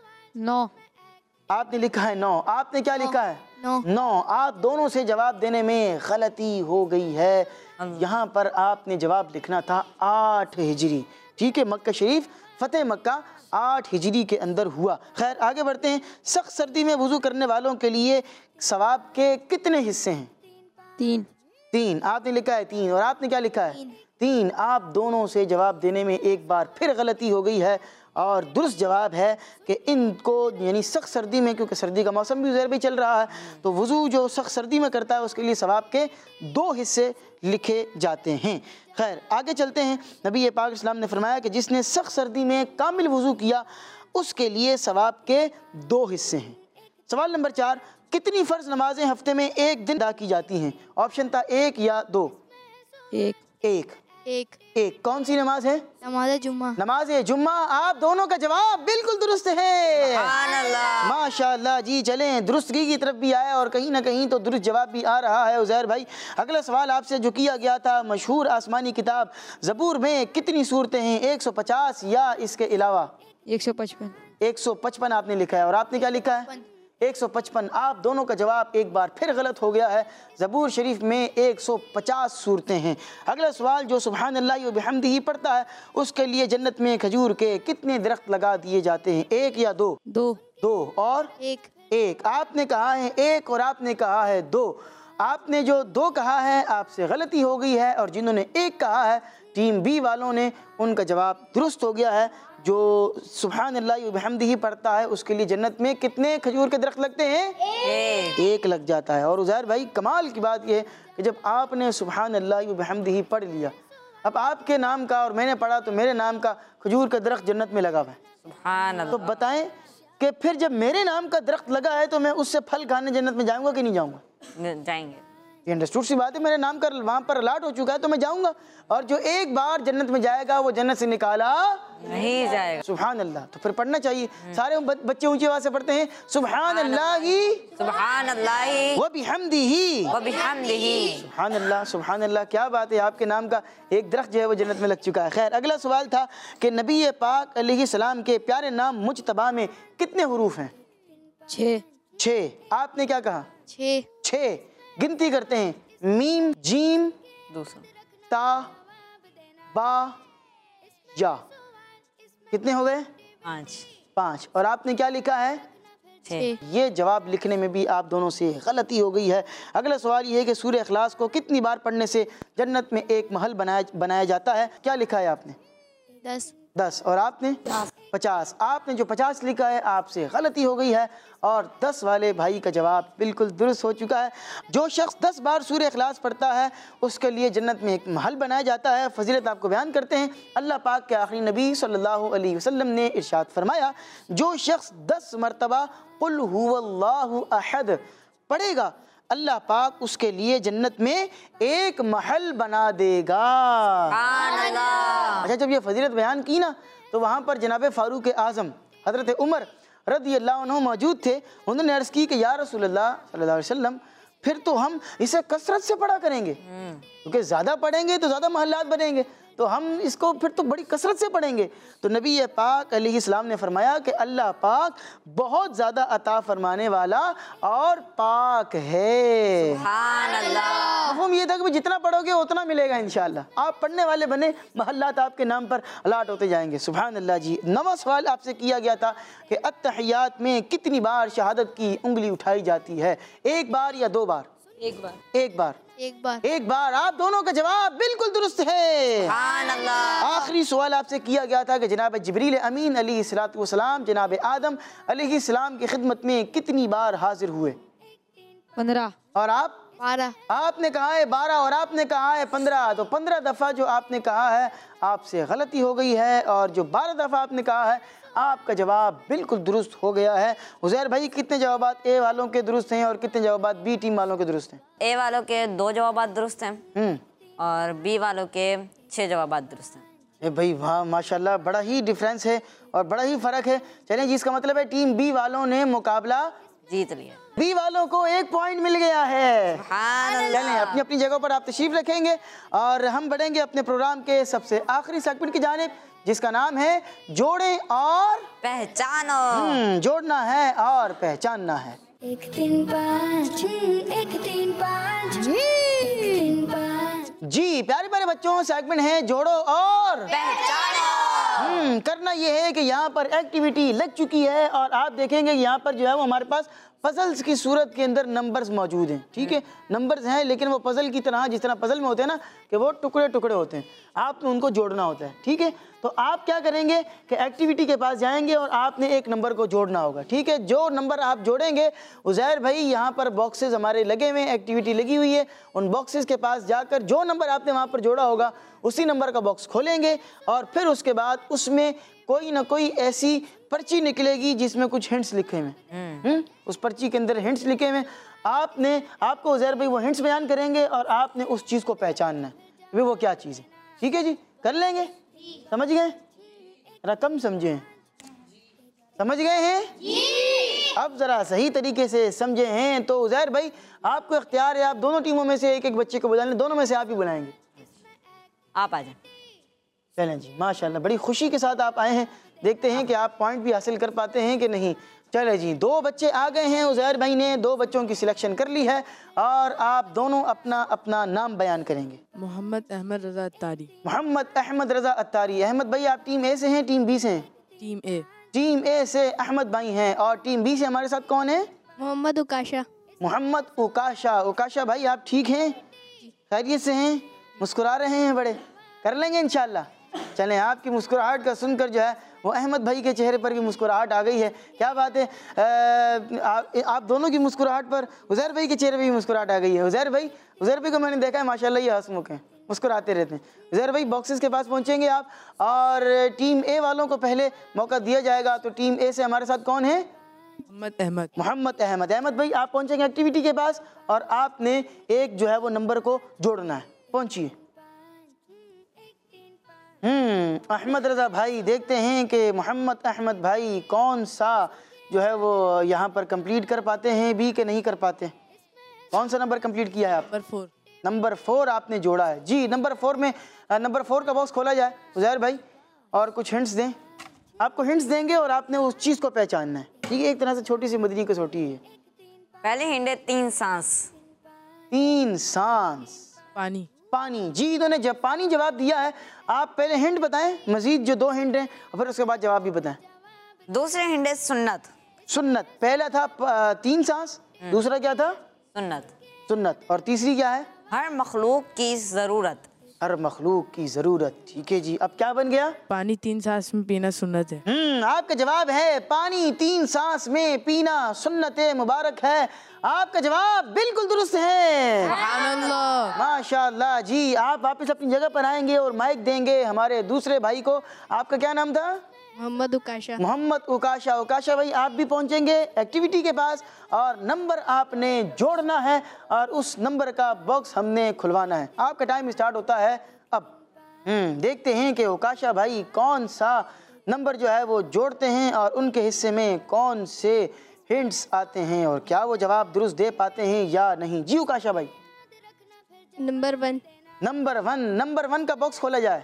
नौ। आपने लिखा है नौ, आपने क्या लिखा है। नौ। नौ। आप दोनों से जवाब देने में गलती हो गई है, यहाँ पर आपने जवाब लिखना था आठ हिजरी, ठीक है। मक्का शरीफ फतेह मक्का आठ हिजरी के अंदर हुआ। खैर, आगे बढ़ते हैं। सख्त सर्दी में वज़ू करने वालों के लिए सवाब के कितने हिस्से हैं। तीन। तीन। आपने लिखा है तीन और आपने क्या लिखा है। तीन। तीन। आप दोनों से जवाब देने में एक बार फिर गलती हो गई है और दुरुस्त जवाब है कि इनको यानी सख्त सर्दी में, क्योंकि सर्दी का मौसम भी उज़ैर भी चल रहा है, तो वज़ू जो सख्त सर्दी में करता है उसके लिए सवाब के दो हिस्से लिखे जाते हैं। खैर, आगे चलते हैं। नबी पाक इस्लाम ने फरमाया कि जिसने सख्त सर्दी में कामिल वज़ू किया उसके लिए सवाब के दो हिस्से हैं। सवाल नंबर चार, कितनी फ़र्ज नमाजें हफ्ते में एक दिन अदा की जाती हैं। ऑप्शन था एक या दो। एक। एक। एक। एक। कौन सी नमाज है। नमाज जुम्मा। नमाज जुम्मा। आप दोनों का जवाब बिल्कुल दुरुस्त है, सुभान माशाअल्लाह जी। चलें, दुरुस्तगी की तरफ भी आया और कहीं ना कहीं तो दुरुस्त जवाब भी आ रहा है उज़ैर भाई। अगला सवाल आपसे जो किया गया था, मशहूर आसमानी किताब ज़बूर में कितनी सूरतें हैं, एक सौ पचास या इसके अलावा। एक सौ पचपन। एक सौ पचपन आपने लिखा है और आपने क्या लिखा है। एक सौ पचपन। आप दोनों का जवाब एक बार फिर गलत हो गया है। ज़बूर शरीफ में एक सौ पचास सूरतें हैं। अगला सवाल, जो सुब्हान अल्लाह व बिहम्दिही पढ़ता है उसके लिए जन्नत में खजूर के कितने दरख्त लगा दिए जाते हैं। एक या दो। दो। दो। और एक। एक। आपने कहा है एक और आपने कहा है दो। आपने जो दो कहा है आपसे गलती हो गई है, और जिन्होंने एक कहा है टीम बी वालों ने, उनका जवाब दुरुस्त हो गया है। जो सुभान अल्लाह व बिहम्दिही पढ़ता है उसके लिए जन्नत में कितने खजूर के दरख्त लगते हैं? एक। एक लग जाता है। और उज़ैर भाई कमाल की बात यह है कि जब आपने सुभान अल्लाह व बिहम्दिही पढ़ लिया, अब आपके नाम का और मैंने पढ़ा तो मेरे नाम का खजूर का दरख्त जन्नत में लगा हुआ है। सुभान अल्लाह। तो बताएं कि फिर जब मेरे नाम का दरख्त लगा है तो मैं उससे फल खाने जन्नत में जाऊंगा कि नहीं जाऊंगा? जाएंगे। ये अंडरस्टूड सी बात है। मेरे नाम का वहाँ पर अलाट हो चुका है तो मैं जाऊंगा, और जो एक बार जन्नत में जाएगा वो जन्नत से निकाला नहीं जाएगा। सुभान अल्लाह। तो फिर पढ़ना चाहिए। सारे बच्चे ऊंची आवाज से पढ़ते हैं सुभान अल्लाह ही सुभान अल्लाह व बिहम्दिही व बिहम्दिही। सुभान अल्लाह सुभान अल्लाह। क्या बात है, आपके नाम का एक दरख्त जो है वो जन्नत में लग चुका है। खैर, अगला सवाल था कि नबी पाक अलैहिस्सलाम के प्यारे नाम मुज्तबा में कितने हुरूफ हैं? छः। छः। आपने क्या कहा? छः। छः। गिनती करते हैं। मीम, जीम, दूसरा ता, बा, या। कितने हो गए? पाँच। पाँच। और आपने क्या लिखा है? छः। ये जवाब लिखने में भी आप दोनों से गलती हो गई है। अगला सवाल ये है कि सूरह इखलास को कितनी बार पढ़ने से जन्नत में एक महल बनाया बनाया जाता है? क्या लिखा है आपने? दस। दस। और आपने? पचास। आपने जो पचास लिखा है आपसे गलती हो गई है, और दस वाले भाई का जवाब बिल्कुल दुरुस्त हो चुका है। जो शख्स दस बार सूरह इखलास पढ़ता है उसके लिए जन्नत में एक महल बनाया जाता है। फजीलत आपको बयान करते हैं। अल्लाह पाक के आखिरी नबी सल्लल्लाहु अलैहि वसल्लम ने इरशाद फरमाया, जो शख्स दस मरतबा कुल हुवल्लाहु अहद पढ़ेगा, अल्लाह पाक उसके लिए जन्नत में एक महल बना देगा। अच्छा, जब ये फजीलत बयान की ना तो वहाँ पर जनाब फारूक आज़म हज़रत उमर रज़ी अल्लाह अन्हु मौजूद थे। उन्होंने अर्ज़ की कि या रसूलल्लाह सल्लल्लाहु अलैहि वसल्लम, फिर तो हम इसे कसरत से पढ़ा करेंगे, क्योंकि ज़्यादा पढ़ेंगे तो ज़्यादा महल्लात बनेंगे, तो हम इसको फिर तो बड़ी कसरत से पढ़ेंगे। तो नबी पाक अलैहिस्सलाम ने फरमाया कि अल्लाह पाक बहुत ज़्यादा अता फरमाने वाला और पाक है। सुभान अल्लाह। मफ़हूम ये था कि जितना पढ़ोगे उतना मिलेगा इंशाअल्लाह। आप पढ़ने वाले बने, महल्लात आपके नाम पर अलाट होते जाएंगे। सुभान अल्लाह जी। नवा सवाल आपसे किया गया था कि अत्तहियात में कितनी बार शहादत की उंगली उठाई जाती है? एक बार या दो बार? एक बार। एक बार। एक बार। एक बार। आप दोनों का जवाब बिल्कुल दुरुस्त है। सुभान अल्लाह। आखिरी सवाल आपसे किया गया था कि जनाब जिब्रील अमीन अलैहिस्सलातु वस्सलाम जनाब आदम अलैहिस्सलाम की खिदमत में कितनी बार हाजिर हुए? पंद्रह। और आप? बारह। आपने कहा है बारह और आपने कहा है पंद्रह। तो पंद्रह दफ़ा जो आपने कहा है आपसे गलती हो गई है, और जो बारह दफ़ा आपने कहा है आपका जवाब बिल्कुल दुरुस्त हो गया है। उज़ैर भाई, कितने जवाबात ए वालों के दुरुस्त हैं और कितने जवाबात बी टीम वालों के दुरुस्त हैं? ए वालों के दो जवाबात दुरुस्त हैं हम्म और बी वालों के छः जवाबात दुरुस्त हैं। ए भाई वाह, माशाल्लाह, बड़ा ही डिफरेंस है और बड़ा ही फ़र्क है। चलें जी, इसका मतलब है टीम बी वालों ने मुकाबला जीत लिया। बी वालों को एक पॉइंट मिल गया है। सुभान अल्लाह। चलें, अपनी अपनी जगह पर आप तशरीफ रखेंगे और हम बढ़ेंगे अपने प्रोग्राम के सबसे आखिरी सेगमेंट की जानिब, जिसका नाम है जोड़ें और पहचानो। हम्म, जोड़ना है और पहचानना है। एक तीन पाँच, एक तीन पाँच, एक तीन पाँच। जी प्यारे प्यारे बच्चों, सेगमेंट है जोड़ो और पहचानो। हम्म करना ये है कि यहाँ पर एक्टिविटी लग चुकी है और आप देखेंगे यहाँ पर जो है वो हमारे पास पजल्स की सूरत के अंदर नंबर्स मौजूद हैं। ठीक है, नंबर्स हैं लेकिन वो पजल की तरह, जिस तरह पजल में होते हैं ना कि वो टुकड़े टुकड़े होते हैं, आपने उनको जोड़ना होता है। ठीक है, तो आप क्या करेंगे कि एक्टिविटी के पास जाएंगे और आपने एक नंबर को जोड़ना होगा। ठीक है, जो नंबर आप जोड़ेंगे, उज़ैर भाई यहाँ पर बॉक्सेस हमारे लगे हुए हैं, एक्टिविटी लगी हुई है, उन बॉक्सेस के पास जाकर जो नंबर आपने वहाँ पर जोड़ा होगा उसी नंबर का बॉक्स खोलेंगे और फिर उसके बाद उसमें कोई ना कोई ऐसी पर्ची निकलेगी जिसमें कुछ हिंट्स लिखे हुए हैं। उस पर्ची के अंदर हिंट्स लिखे हुए, आपने आपको उज़ैर भाई वो हिंट्स बयान करेंगे और आपने उस चीज़ को पहचानना है वे वो क्या चीज़ है। ठीक है जी, कर लेंगे? समझ गए? रकम समझे? समझ गए हैं? अब ज़रा सही तरीके से समझे हैं तो उज़ैर भाई आपको इख्तियार है, आप दोनों टीमों में से एक एक बच्चे को बुला लें, दोनों में से आप ही बुलाएंगे। आप आ जाए। चलें जी, माशाल्लाह, बड़ी खुशी के साथ आप आए हैं। देखते हैं कि आप पॉइंट भी हासिल कर पाते हैं कि नहीं। चले जी, दो बच्चे आ गए हैं, उज़ैर भाई ने दो बच्चों की सिलेक्शन कर ली है और आप दोनों अपना अपना नाम बयान करेंगे। मोहम्मद अहमद रज़ा अत्तारी। मोहम्मद अहमद रज़ा अत्तारी। अहमद भाई आप टीम ए से हैं टीम बी से हैं? टीम ए। टीम ए से अहमद भाई हैं और टीम बी से हमारे साथ कौन है? मोहम्मद उकाशा। मोहम्मद उकाशा। उकाशा भाई आप ठीक हैं, खैरियत से हैं, मुस्कुरा रहे हैं बड़े, कर लेंगे इंशाल्लाह। चलें, आपकी मुस्कुराहट का सुनकर जो है वो अहमद भाई के चेहरे पर भी मुस्कुराहट आ गई है। क्या बात है, आ, आप, आप दोनों की मुस्कुराहट पर उज़ैर भाई के चेहरे पर भी मुस्कुराहट आ गई है। उज़ैर भाई उज़ैर भाई को मैंने देखा है माशाल्लाह ये हंसमुख हैं, मुस्कुराते रहते हैं। उज़ैर भाई बॉक्सेस के पास पहुंचेंगे आप, और टीम ए वालों को पहले मौका दिया जाएगा। तो टीम ए से हमारे साथ कौन है? मोहम्मद अहमद। मोहम्मद अहमद। अहमद भाई आप पहुंचेंगे एक्टिविटी के पास और आपने एक जो है वो नंबर को जोड़ना है। पहुंचिए। हम्म अहमद रज़ा भाई, देखते हैं कि मोहम्मद अहमद भाई कौन सा जो है वो यहाँ पर कंप्लीट कर पाते हैं भी कि नहीं कर पाते। कौन सा नंबर कंप्लीट किया है आप? Number four. नंबर फोर आपने जोड़ा है जी। नंबर फोर में नंबर फोर का बॉक्स खोला जाए उज़ैर भाई, और कुछ हिंट्स दें। आपको हिंट्स देंगे और आपने उस चीज़ को पहचानना है, ठीक है? एक तरह से छोटी सी मदनी कसौटी है। पहले हिंट है तीन सांस। तीन सांस, पानी। पानी। जी, इन्होंने जब पानी जवाब दिया है। आप पहले हिंट बताएं, मजीद जो दो हिंट हैं, और फिर उसके बाद जवाब भी बताएं। दूसरे हिंट है सुन्नत। सुन्नत। पहला था प- तीन सांस, दूसरा क्या था? सुन्नत। सुन्नत। और तीसरी क्या है? हर मखलूक की ज़रूरत। हर मखलूक की ज़रूरत। ठीक है जी, अब क्या बन गया? पानी तीन सांस में पीना सुन्नत है। हम्म आपका जवाब है पानी तीन सांस में पीना सुन्नत मुबारक है। आपका जवाब बिल्कुल दुरुस्त है। सुभानअल्लाह। माशाअल्लाह जी। आप वापस अपनी जगह पर आएंगे और माइक देंगे हमारे दूसरे भाई को। आपका क्या नाम था? मोहम्मद उकाशा। मोहम्मद उकाशा। उकाशा भाई आप भी पहुंचेंगे एक्टिविटी के पास और नंबर आपने जोड़ना है और उस नंबर का बॉक्स हमने खुलवाना है। आपका टाइम स्टार्ट होता है अब। हम्म देखते हैं कि उकाशा भाई कौन सा नंबर जो है वो जोड़ते हैं और उनके हिस्से में कौन से हिंट्स आते हैं और क्या वो जवाब दुरुस्त दे पाते हैं या नहीं। जी उकाशा भाई। Number one. Number one. Number one का बॉक्स खोला जाए।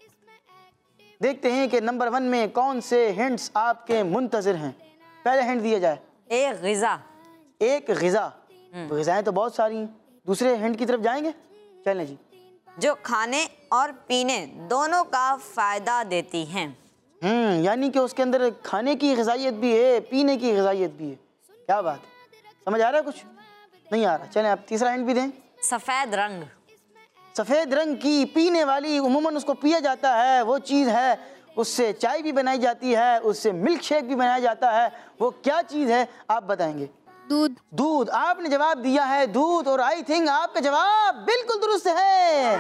देखते हैं कि नंबर वन में कौन से हिंट्स आपके मुंतज़िर हैं। पहले हिंट दिया जाए। एक ग़िज़ा। एक ग़िज़ा। तो ग़िज़ाएँ तो बहुत सारी हैं। दूसरे हिंट की तरफ जाएंगे, चलें जी। जो खाने और पीने दोनों का फ़ायदा देती हैं। हम्म यानी कि उसके अंदर खाने की ग़िज़ाइयत भी है, पीने की ग़िज़ाइयत भी है। क्या बात है, समझ आ रहा है? कुछ नहीं आ रहा? चलें आप तीसरा हिंट भी दें। सफ़ेद रंग। सफ़ेद रंग की, पीने वाली, उमूमन उसको पिया जाता है, वो चीज़ है। उससे चाय भी बनाई जाती है, उससे मिल्क शेक भी बनाया जाता है। वो क्या चीज़ है आप बताएंगे? दूध। दूध। आपने जवाब दिया है दूध और आई थिंक आपका जवाब बिल्कुल दुरुस्त है।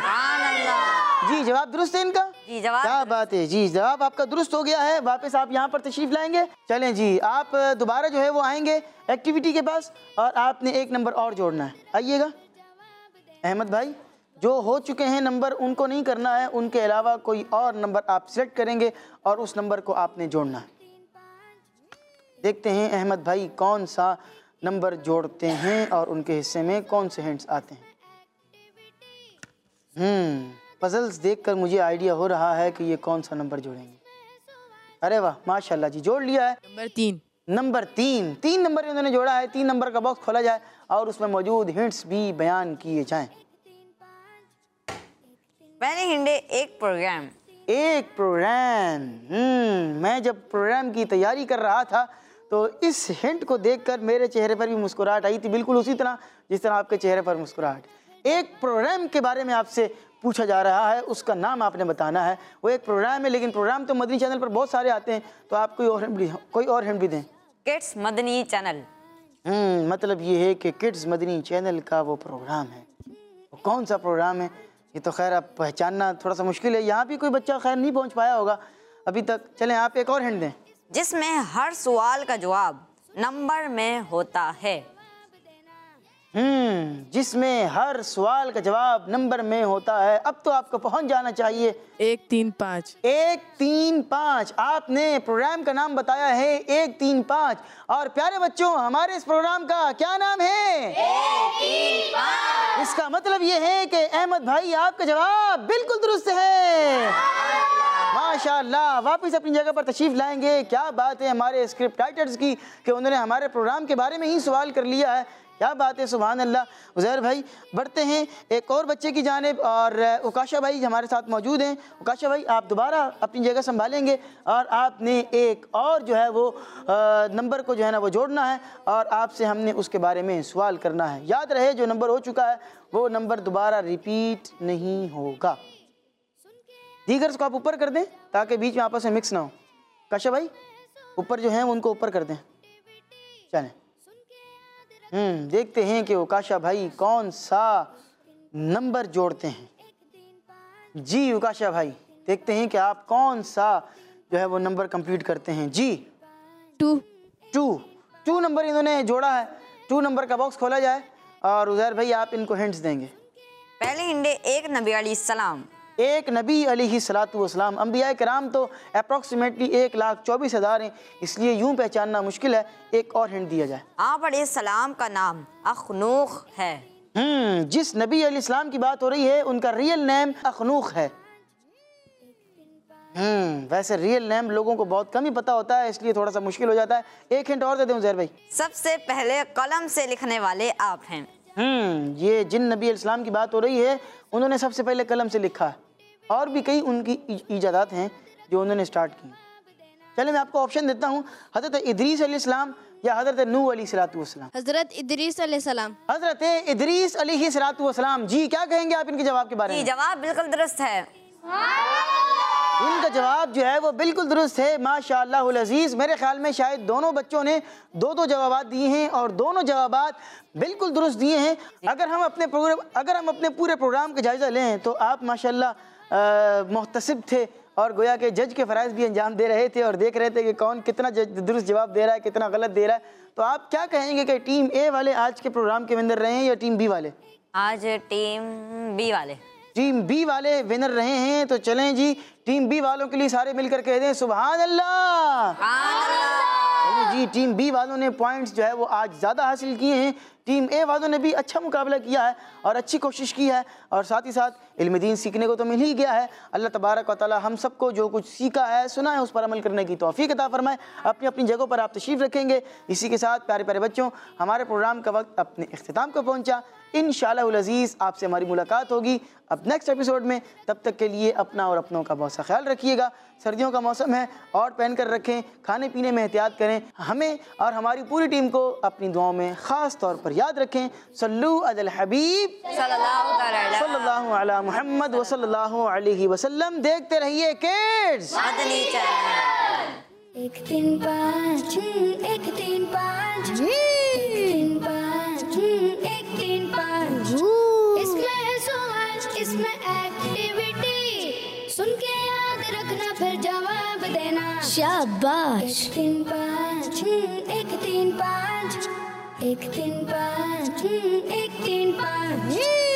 जी जवाब दुरुस्त है इनका। जी जवाब क्या बात है जी, जवाब आपका दुरुस्त हो गया है। वापस आप यहाँ पर तशरीफ लाएंगे। चलें जी, आप दोबारा जो है वो आएंगे एक्टिविटी के पास और आपने एक नंबर और जोड़ना है। आइएगा अहमद भाई। जो हो चुके हैं नंबर उनको नहीं करना है, उनके अलावा कोई और नंबर आप सिलेक्ट करेंगे और उस नंबर को आपने जोड़ना है। देखते हैं अहमद भाई कौन सा नंबर जोड़ते हैं और उनके हिस्से में कौन से हिंट्स आते हैं। हम्म पजल्स देखकर मुझे आइडिया हो रहा है कि ये कौन सा नंबर जोड़ेंगे। अरे वाह माशाल्लाह जी, जोड़ लिया है। नंबर तीन। नंबर तीन। तीन नंबर इन्होंने जोड़ा है। तीन नंबर का बॉक्स खोला जाए और उसमें मौजूद हिंट्स भी बयान किए जाएं। पहले हिंडे एक प्रोग्राम। एक प्रोग्राम। हम्म मैं जब प्रोग्राम की तैयारी कर रहा था तो इस हिंट को देखकर मेरे चेहरे पर भी मुस्कुराहट आई थी, बिल्कुल उसी तरह जिस तरह आपके चेहरे पर मुस्कुराहट। एक प्रोग्राम के बारे में आपसे पूछा जा रहा है, उसका नाम आपने बताना है। वो एक प्रोग्राम है, लेकिन प्रोग्राम तो मदनी चैनल पर बहुत सारे आते हैं, तो आप कोई और हिंट भी कोई और हिंट भी दें। Kids Madani channel. हम्म मतलब ये है कि किड्स मदनी चैनल का वो प्रोग्राम है। वो कौन सा प्रोग्राम है ये तो खैर आप पहचानना थोड़ा सा मुश्किल है। यहाँ भी कोई बच्चा खैर नहीं पहुँच पाया होगा अभी तक। चलें आप एक और हिंट दें। जिसमें हर सवाल का जवाब नंबर में होता है। हम्म जिसमें हर सवाल का जवाब नंबर में होता है। अब तो आपको पहुंच जाना चाहिए। एक तीन पाँच। एक तीन पाँच। आपने प्रोग्राम का नाम बताया है एक तीन पाँच। और प्यारे बच्चों हमारे इस प्रोग्राम का क्या नाम है? एक तीन पाँच। इसका मतलब ये है कि अहमद भाई आपका जवाब बिल्कुल दुरुस्त है। माशाल्लाह वापस अपनी जगह पर तशरीफ लाएंगे। क्या बात है हमारे स्क्रिप्ट राइटर्स की कि उन्होंने हमारे प्रोग्राम के बारे में ही सवाल कर लिया है। क्या बात है, सुभान अल्लाह। उज़ैर भाई बढ़ते हैं एक और बच्चे की जानिब और उकाशा भाई हमारे साथ मौजूद हैं। उकाशा भाई आप दोबारा अपनी जगह संभालेंगे और आपने एक और जो है वो नंबर को जो है ना वो जोड़ना है और आपसे हमने उसके बारे में सवाल करना है। याद रहे जो नंबर हो चुका है वो नंबर दोबारा रिपीट नहीं होगा। दीगर्स को आप ऊपर कर दें ताकि बीच में आपस में मिक्स ना हो। उकाशा भाई ऊपर जो हैं उनको ऊपर कर दें। चलें हम्म देखते हैं कि उकाशा भाई कौन सा नंबर जोड़ते हैं। जी उकाशा भाई देखते हैं कि आप कौन सा जो है वो नंबर कंप्लीट करते हैं। G two two two number इन्होंने जोड़ा है। टू नंबर का बॉक्स खोला जाए और उज़ैर भाई आप इनको हिंट्स देंगे। पहले हिंडे एक नबी अलैहिस्सलाम, एक नबी अलैहिस्सलातु वस्सलाम। अंबिया कराम तो अप्रॉक्सीमेटली एक लाख चौबीस हज़ार हैं, इसलिए यूं पहचानना मुश्किल है। एक और हिंट दिया जाए। आप अलैहिस्सलाम का नाम अखनूख है। हम्म जिस नबी अलैहिस्सलाम की बात हो रही है उनका रियल नेम अखनूख है। हम्म वैसे रियल नेम लोगों को बहुत कम ही पता होता है, इसलिए थोड़ा सा मुश्किल हो जाता है। एक हिंट और दे दूं उज़ैर भाई। सबसे पहले कलम से लिखने वाले आप हैं। हम्म ये जिन नबी अलैहिस्सलाम की बात हो रही है उन्होंने सबसे पहले कलम से लिखा है और भी कई उनकी ईजादात हैं जो उन्होंने स्टार्ट की। चलिए मैं आपको ऑप्शन देता हूँ, हज़रत इदरीस अलैहिस्सलाम या हज़रत नूह अलैहिस्सलातु वस्सलाम। हजरत इदरीस अलैहिस्सलाम। हज़रत इदरीस अलैहिस्सलातु वस्सलाम। जी क्या कहेंगे आप इनके जवाब के बारे जी में? जवाब बिल्कुल दुरुस्त है। इनका जवाब जो है वो बिल्कुल दुरुस्त है माशाअल्लाहुल अज़ीज़। मेरे ख्याल में शायद दोनों बच्चों ने दो दो जवाबात दिए हैं और दोनों जवाबात बिल्कुल दुरुस्त दिए हैं। अगर हम अपने पूरे अगर हम अपने पूरे प्रोग्राम का जायज़ा लें तो आप माशाअल्लाह मुहतसिब थे और गोया के जज के फ़राइज़ भी अंजाम दे रहे थे और देख रहे थे कि कौन कितना दुरुस्त जवाब दे रहा है, कितना गलत दे रहा है। तो आप क्या कहेंगे कि टीम ए वाले आज के प्रोग्राम के विनर रहे हैं या टीम बी वाले? आज टीम बी वाले। टीम बी वाले विनर रहे हैं। तो चलें जी टीम बी वालों के लिए सारे मिलकर कह दें सुभान अल्लाह। चलिए जी टीम बी वालों ने पॉइंट्स जो है वो आज ज़्यादा हासिल किए हैं। टीम ए वालों ने भी अच्छा मुकाबला किया है और अच्छी कोशिश की है और साथ ही साथ इल्म दीन सीखने को तो मिल ही गया है। अल्लाह तबारक व तआला हम सबको जो कुछ सीखा है सुना है उस पर अमल करने की तौफीक अता फरमाए। अपनी अपनी जगहों पर आप तशरीफ़ रखेंगे। इसी के साथ प्यारे प्यारे बच्चों हमारे प्रोग्राम का वक्त अपने इख्तिताम को पहुँचा। इंशाअल्लाहुल अज़ीज़ आपसे हमारी मुलाकात होगी अब नेक्स्ट एपिसोड में। तब तक के लिए अपना और अपनों का बहुत सा ख्याल रखिएगा। सर्दियों का मौसम है और पहन कर रखें, खाने पीने में एहतियात करें। हमें और हमारी पूरी टीम को अपनी दुआओं में ख़ास तौर पर याद रखें। सल्लू अलल हबीब सल्लल्लाहु अला मुहम्मद व सल्लल्लाहु अलैहि वसल्लम। देखते रहिए किड्स मदनी चैनल। एक तीन पाँच एक तीन पाँच एक तीन पाँच एक तीन पाँच। इसमें है सवाल इसमें एक्टिविटी, सुन के याद रखना फिर जवाब देना। शाबाश। एक तीन पाँच एक तीन पाँच एक तीन पाँच एक तीन पाँच।